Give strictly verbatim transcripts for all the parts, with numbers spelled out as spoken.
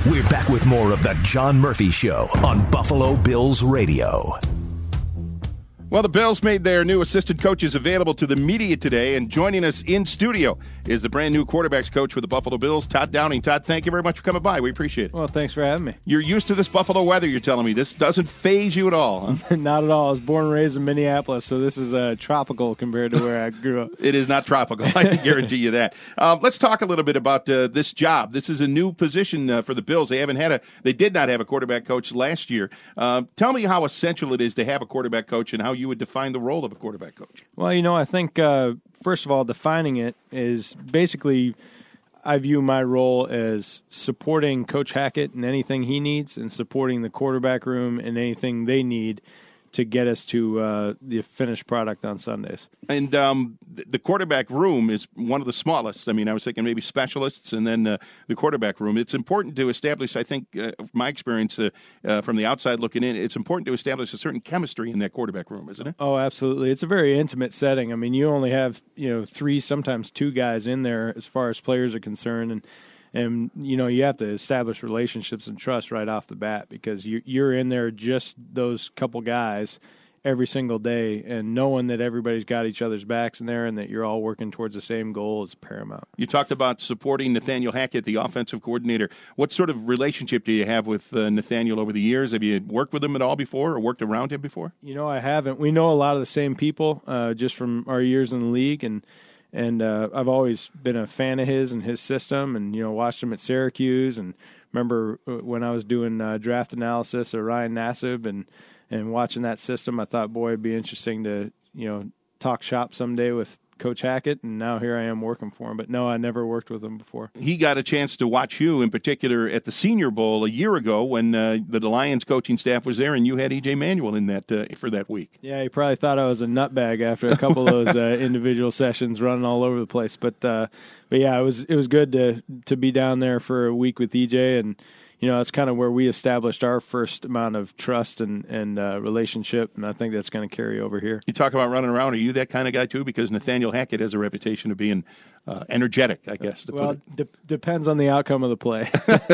We're back with more of the John Murphy Show on Buffalo Bills Radio. Well, the Bills made their new assistant coaches available to the media today, and joining us in studio is the brand-new quarterbacks coach for the Buffalo Bills, Todd Downing. Todd, thank you very much for coming by. We appreciate it. Well, thanks for having me. You're used to this Buffalo weather, you're telling me. This doesn't faze you at all, huh? Not at all. I was born and raised in Minneapolis, so this is uh, tropical compared to where I grew up. It is not tropical, I can guarantee you that. Um, let's talk a little bit about uh, this job. This is a new position uh, for the Bills. They haven't had a, they did not have a quarterback coach last year. Uh, tell me how essential it is to have a quarterback coach and how you would define the role of a quarterback coach. Well, you know, I think, uh, first of all, defining it is basically, I view my role as supporting Coach Hackett in anything he needs and supporting the quarterback room in anything they need to get us to uh, the finished product on Sundays. And um, the quarterback room is one of the smallest. I mean, I was thinking maybe specialists and then uh, the quarterback room. It's important to establish, I think, uh, from my experience uh, uh, from the outside looking in, it's important to establish a certain chemistry in that quarterback room, isn't it? Oh, absolutely. It's a very intimate setting. I mean, you only have, you know, three, sometimes two guys in there as far as players are concerned. And And, you know, you have to establish relationships and trust right off the bat because you, you're in there just those couple guys every single day, and knowing that everybody's got each other's backs in there and that you're all working towards the same goal is paramount. You talked about supporting Nathaniel Hackett, the offensive coordinator. What sort of relationship do you have with uh, Nathaniel over the years? Have you worked with him at all before or worked around him before? You know, I haven't. We know a lot of the same people uh, just from our years in the league, and And uh, I've always been a fan of his and his system, and, you know, watched him at Syracuse. And remember when I was doing uh, draft analysis of Ryan Nassib and, and watching that system, I thought, boy, it'd be interesting to, you know, talk shop someday with Coach Hackett, and now here I am working for him. But no, I never worked with him before. He got a chance to watch you in particular at the Senior Bowl a year ago when uh, the Lions coaching staff was there, and you had E J Manuel in that uh, for that week. Yeah, he probably thought I was a nutbag after a couple of those uh, individual sessions running all over the place. But uh, but yeah, it was it was good to to be down there for a week with E J, and you know, that's kind of where we established our first amount of trust and, and uh, relationship, and I think that's going to carry over here. You talk about running around. Are you that kind of guy, too? Because Nathaniel Hackett has a reputation of being uh, energetic, I guess. To well, put it. de- depends on the outcome of the play.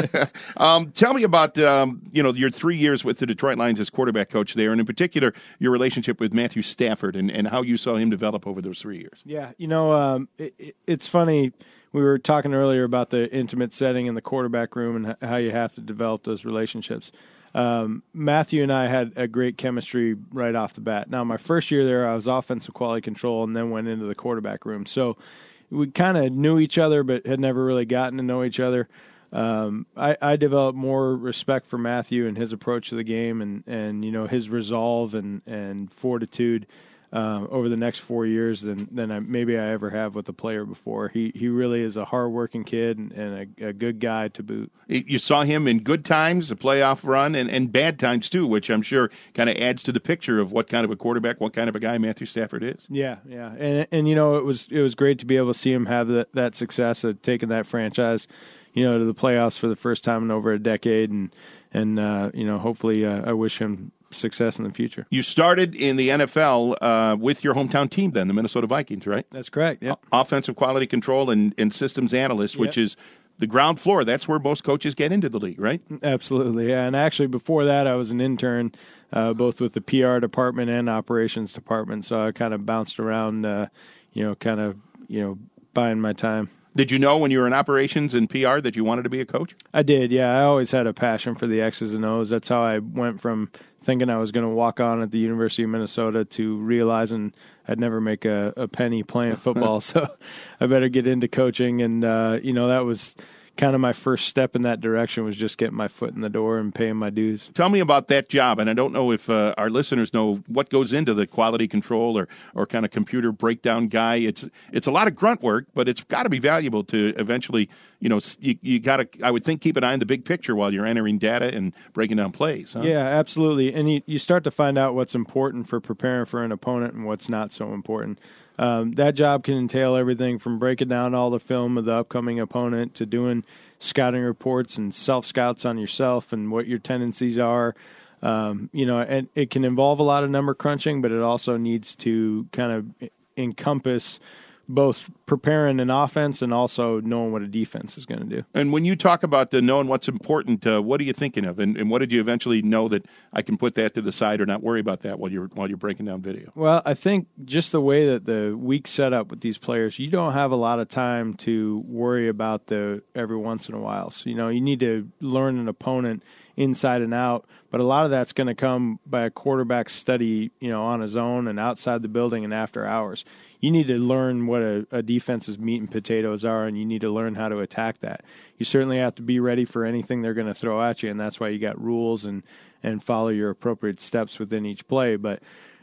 um, tell me about, um, you know, your three years with the Detroit Lions as quarterback coach there, and in particular, your relationship with Matthew Stafford and, and how you saw him develop over those three years. Yeah, you know, um, it, it, it's funny. We were talking earlier about the intimate setting in the quarterback room and how you have to develop those relationships. Um, Matthew and I had a great chemistry right off the bat. Now, my first year there, I was offensive quality control and then went into the quarterback room. So we kind of knew each other but had never really gotten to know each other. Um, I, I developed more respect for Matthew and his approach to the game and, and you know, his resolve and, and fortitude Uh, over the next four years than than I, maybe I ever have with a player before. He he really is a hard-working kid and, and a, a good guy to boot. You saw him in good times, a playoff run, and, and bad times too, which I'm sure kind of adds to the picture of what kind of a quarterback, what kind of a guy Matthew Stafford is. Yeah, yeah, and and you know it was it was great to be able to see him have that, that success of taking that franchise, you know, to the playoffs for the first time in over a decade, and and uh, you know hopefully uh, I wish him success in the future. You started in the N F L uh, with your hometown team then, the Minnesota Vikings, right? That's correct, yeah. O- offensive quality control and, and systems analyst, Yep. which is the ground floor. That's where most coaches get into the league, right? Absolutely, yeah. And actually before that I was an intern uh, both with the P R department and operations department, so I kind of bounced around, uh, you know, kind of, you know, buying my time. Did you know when you were in operations and P R that you wanted to be a coach? I did, yeah. I always had a passion for the X's and O's. That's how I went from thinking I was going to walk on at the University of Minnesota to realizing I'd never make a, a penny playing football, so I better get into coaching. And, uh, you know, that was kind of my first step in that direction, was just getting my foot in the door and paying my dues. Tell me about that job, and I don't know if uh, our listeners know what goes into the quality control or, or kind of computer breakdown guy. It's it's a lot of grunt work, but it's got to be valuable to eventually, you know, you, you got to, I would think, keep an eye on the big picture while you're entering data and breaking down plays. Huh? Yeah, absolutely. And you, you start to find out what's important for preparing for an opponent and what's not so important. Um, that job can entail everything from breaking down all the film of the upcoming opponent to doing scouting reports and self-scouts on yourself and what your tendencies are. Um, you know, and it can involve a lot of number crunching, but it also needs to kind of encompass both preparing an offense and also knowing what a defense is going to do. And when you talk about the knowing what's important, uh, what are you thinking of? And, and what did you eventually know that I can put that to the side or not worry about that while you're while you're breaking down video? Well, I think just the way that the week's set up with these players, you don't have a lot of time to worry about the every once in a while. So, you know, you need to learn an opponent inside and out, but a lot of that's going to come by a quarterback study, you know, on his own and outside the building and after hours. You need to learn what a, a defense's meat and potatoes are, and you need to learn how to attack that. You certainly have to be ready for anything they're going to throw at you, and that's why you got rules and, and follow your appropriate steps within each play. But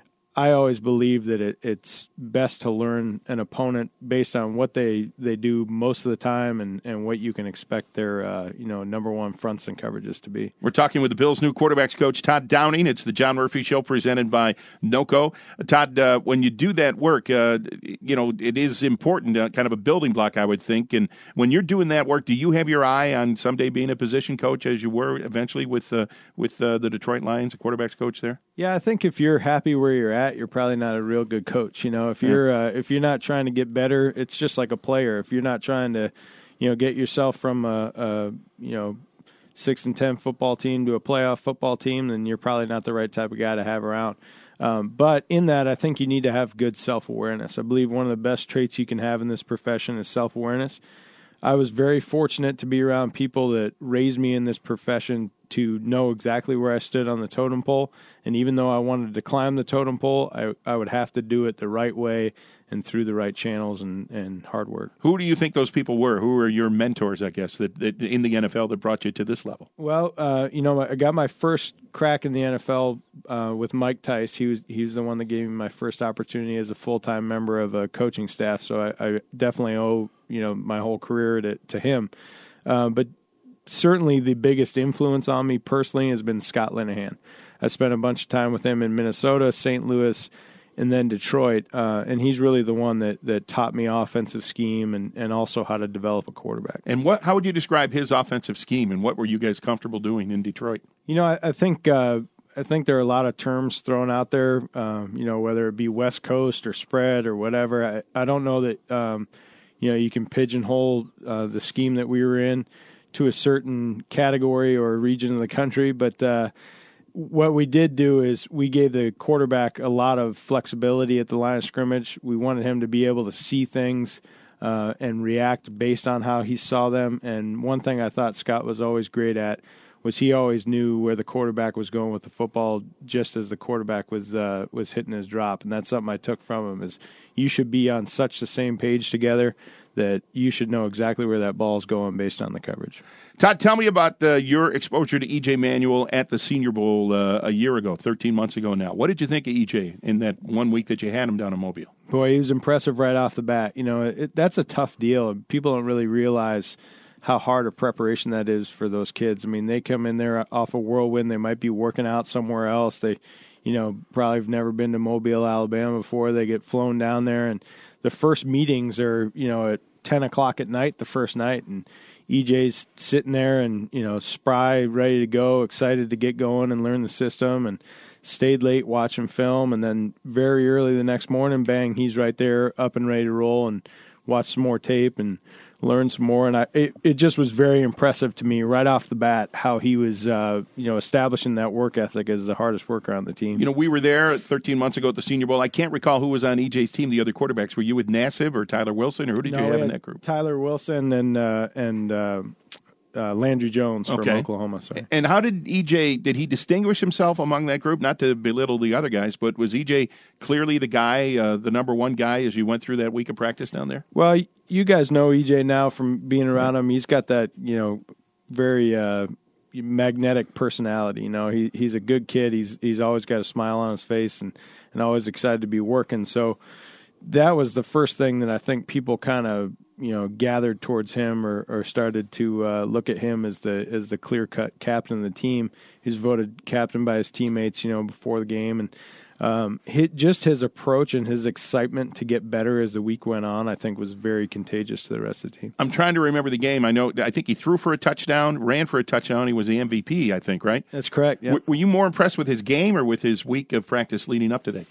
I always believe that it, it's best to learn an opponent based on what they, they do most of the time and, and what you can expect their uh, you know number one fronts and coverages to be. We're talking with the Bills' new quarterbacks coach, Todd Downing. It's the John Murphy Show presented by NOCO. Todd, uh, when you do that work, uh, you know, it is important, uh, kind of a building block, I would think. And when you're doing that work, do you have your eye on someday being a position coach as you were eventually with, uh, with uh, the Detroit Lions, a quarterbacks coach there? Yeah, I think if you're happy where you're at, you're probably not a real good coach. You know, if you're uh, if you're not trying to get better, it's just like a player. If you're not trying to, you know, get yourself from a, a you know six and ten football team to a playoff football team, then you're probably not the right type of guy to have around. Um, but in that, I think you need to have good self-awareness. I believe one of the best traits you can have in this profession is self-awareness. I was very fortunate to be around people that raised me in this profession to know exactly where I stood on the totem pole. And even though I wanted to climb the totem pole, I, I would have to do it the right way and through the right channels and, and hard work. Who do you think those people were? Who were your mentors, I guess, that, that in the N F L that brought you to this level? Well, uh, you know, I got my first crack in the N F L uh, with Mike Tice. He was he was the one that gave me my first opportunity as a full-time member of a coaching staff. So I, I definitely owe, you know, my whole career to, to him. Uh, but certainly the biggest influence on me personally has been Scott Linehan. I spent a bunch of time with him in Minnesota, Saint Louis, and then Detroit, uh, and he's really the one that, that taught me offensive scheme and, and also how to develop a quarterback. And what? How would you describe his offensive scheme, and what were you guys comfortable doing in Detroit? You know, I, I think uh, I think there are a lot of terms thrown out there, um, you know, whether it be West Coast or spread or whatever. I, I don't know that, um, you know, you can pigeonhole uh, the scheme that we were in to a certain category or region of the country, but uh, what we did do is we gave the quarterback a lot of flexibility at the line of scrimmage. We wanted him to be able to see things uh, and react based on how he saw them. And one thing I thought Scott was always great at was he always knew where the quarterback was going with the football just as the quarterback was uh, was hitting his drop. And that's something I took from him is you should be on such the same page together that you should know exactly where that ball is going based on the coverage. Todd, tell me about uh, your exposure to E J Manuel at the Senior Bowl uh, a year ago, thirteen months ago now. What did you think of E J in that one week that you had him down in Mobile? Boy, he was impressive right off the bat. You know, it, that's a tough deal. People don't really realize how hard a preparation that is for those kids. I mean, they come in there off a whirlwind. They might be working out somewhere else. They, you know, probably have never been to Mobile, Alabama before. They get flown down there, and the first meetings are, you know, at ten o'clock at night, the first night, and E J's sitting there and, you know, spry, ready to go, excited to get going and learn the system, and stayed late watching film, and then very early the next morning, bang, he's right there up and ready to roll and watch some more tape and learn some more. And I, it, it just was very impressive to me right off the bat how he was, uh, you know, establishing that work ethic as the hardest worker on the team. You know, we were there thirteen months ago at the Senior Bowl. I can't recall who was on E J's team, the other quarterbacks. Were you with Nassib or Tyler Wilson, or who did no, you have in that group? Tyler Wilson and uh, and uh, uh, Landry Jones from okay. Oklahoma. Sorry. And how did E J, did he distinguish himself among that group? Not to belittle the other guys, but was E J clearly the guy, uh, the number one guy as you went through that week of practice down there? Well, you guys know E J now from being around him. He's got that, you know, very uh, magnetic personality. You know, he he's a good kid. He's he's always got a smile on his face and, and always excited to be working. So that was the first thing that I think people kind of, you know, gathered towards him or, or started to uh, look at him as the as the clear-cut captain of the team. He's voted captain by his teammates, you know, before the game. And um, his, just his approach and his excitement to get better as the week went on, I think was very contagious to the rest of the team. I'm trying to remember the game. I know. I think he threw for a touchdown, ran for a touchdown. He was the M V P, I think, right? That's correct, yeah. W- were you more impressed with his game or with his week of practice leading up to that game?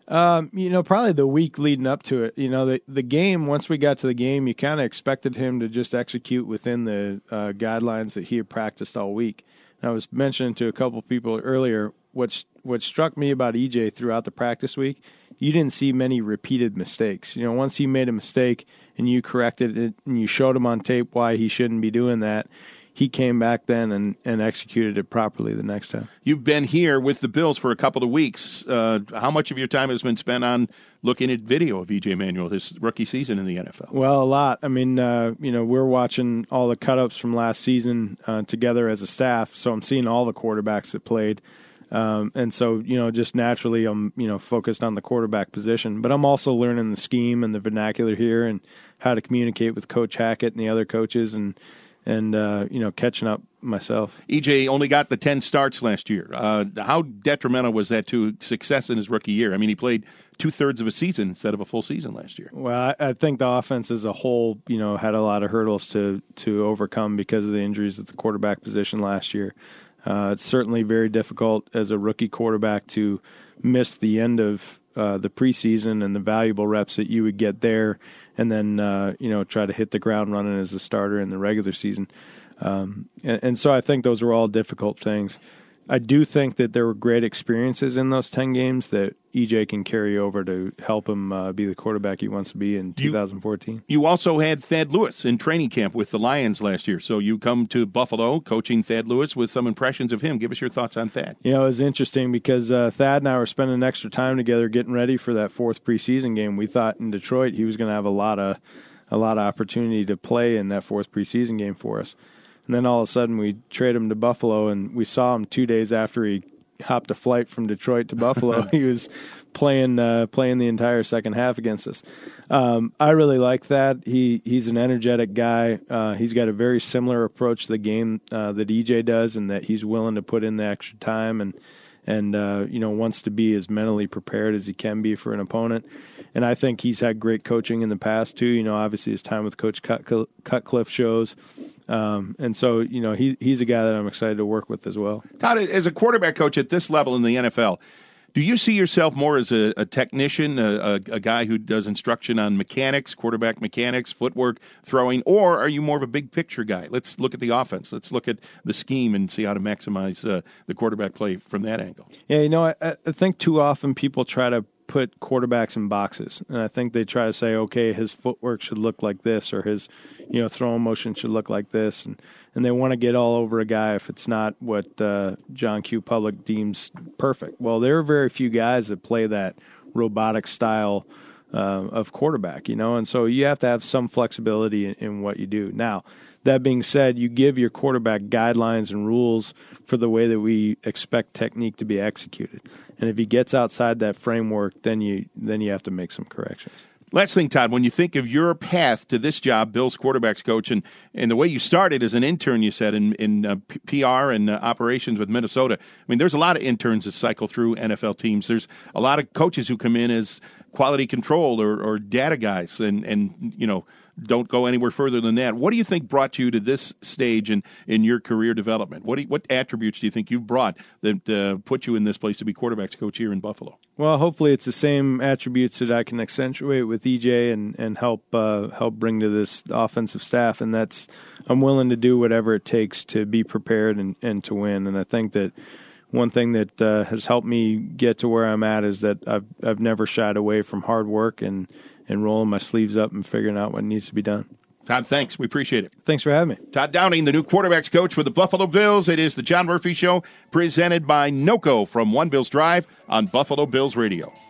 Um, you know, probably the week leading up to it. You know, the the game, once we got to the game, you kind of expected him to just execute within the uh, guidelines that he had practiced all week. And I was mentioning to a couple people earlier, what's, what struck me about E J throughout the practice week, you didn't see many repeated mistakes. You know, once he made a mistake and you corrected it and you showed him on tape why he shouldn't be doing that, he came back then and, and executed it properly the next time. You've been here with the Bills for a couple of weeks. Uh, how much of your time has been spent on looking at video of E J Manuel, his rookie season in the N F L? Well, a lot. I mean, uh, you know, we're watching all the cut-ups from last season uh, together as a staff, so I'm seeing all the quarterbacks that played. Um, and so, you know, just naturally I'm, you know, focused on the quarterback position. But I'm also learning the scheme and the vernacular here and how to communicate with Coach Hackett and the other coaches and, and uh, you know, catching up myself. E J only got the ten starts last year. Uh, how detrimental was that to success in his rookie year? I mean, he played two-thirds of a season instead of a full season last year. Well, I, I think the offense as a whole, you know, had a lot of hurdles to, to overcome because of the injuries at the quarterback position last year. Uh, it's certainly very difficult as a rookie quarterback to miss the end of uh, the preseason and the valuable reps that you would get there, and then uh, you know try to hit the ground running as a starter in the regular season. Um, and, and so I think those were all difficult things. I do think that there were great experiences in those ten games that E J can carry over to help him uh, be the quarterback he wants to be in two thousand fourteen. You, you also had Thad Lewis in training camp with the Lions last year. So you come to Buffalo coaching Thad Lewis with some impressions of him. Give us your thoughts on Thad. You know, it was interesting because uh, Thad and I were spending extra time together getting ready for that fourth preseason game. We thought in Detroit he was going to have a lot of a lot of opportunity to play in that fourth preseason game for us. And then all of a sudden we trade him to Buffalo, and we saw him two days after he hopped a flight from Detroit to Buffalo. He was playing uh, playing the entire second half against us. Um, I really like that. He he's an energetic guy. Uh, he's got a very similar approach to the game uh, that E J does, and that he's willing to put in the extra time and and uh, you know wants to be as mentally prepared as he can be for an opponent. And I think he's had great coaching in the past too. You know, obviously his time with Coach Cutcliffe, Cutcliffe shows. Um, and so, you know, he, he's a guy that I'm excited to work with as well. Todd, as a quarterback coach at this level in the N F L, do you see yourself more as a, a technician, a, a, a guy who does instruction on mechanics, quarterback mechanics, footwork, throwing, or are you more of a big picture guy? Let's look at the offense. Let's look at the scheme and see how to maximize uh, the quarterback play from that angle. Yeah, you know, I, I think too often people try to put quarterbacks in boxes, and I think they try to say, okay, his footwork should look like this, or his, you know, throwing motion should look like this, and, and they want to get all over a guy if it's not what uh, John Q. Public deems perfect. Well, there are very few guys that play that robotic style uh, of quarterback, you know, and so you have to have some flexibility in, in what you do. Now, that being said, you give your quarterback guidelines and rules for the way that we expect technique to be executed. And if he gets outside that framework, then you then you have to make some corrections. Last thing, Todd, when you think of your path to this job, Bill's quarterbacks coach, and, and the way you started as an intern, you said, in, in uh, P R and uh, operations with Minnesota. I mean, there's a lot of interns that cycle through N F L teams. There's a lot of coaches who come in as quality control or, or data guys and, and, you know, don't go anywhere further than that. What do you think brought you to this stage in, in your career development? What do you, what attributes do you think you've brought that uh, put you in this place to be quarterbacks coach here in Buffalo? Well, hopefully it's the same attributes that I can accentuate with E J and, and help uh, help bring to this offensive staff, and that's I'm willing to do whatever it takes to be prepared and, and to win. And I think that one thing that uh, has helped me get to where I'm at is that I've I've never shied away from hard work and, and rolling my sleeves up and figuring out what needs to be done. Todd, thanks. We appreciate it. Thanks for having me. Todd Downing, the new quarterbacks coach for the Buffalo Bills. It is the John Murphy Show, presented by NOCO from One Bills Drive on Buffalo Bills Radio.